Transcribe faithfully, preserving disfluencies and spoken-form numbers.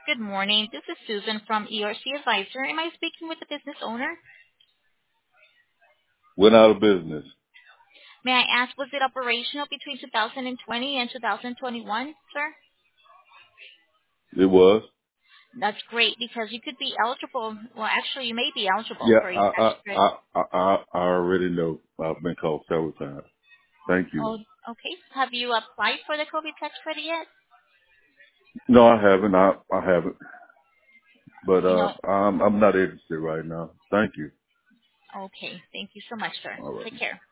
Good morning. This is Susan from E R C Advisor. Am I speaking with the business owner? Went out of business. May I ask, was it operational between two thousand twenty and two thousand twenty-one, sir? It was. That's great because you could be eligible. Well, actually, you may be eligible Yeah, for a I, tax I, credit. I, I, I I already know. I've been called several times. Thank you. Oh, okay. Have you applied for the COVID tax credit yet? No, I haven't. I, I haven't. But You uh, know, I'm, I'm not interested right now. Thank you. okay. Thank you so much, sir. All right. Take care.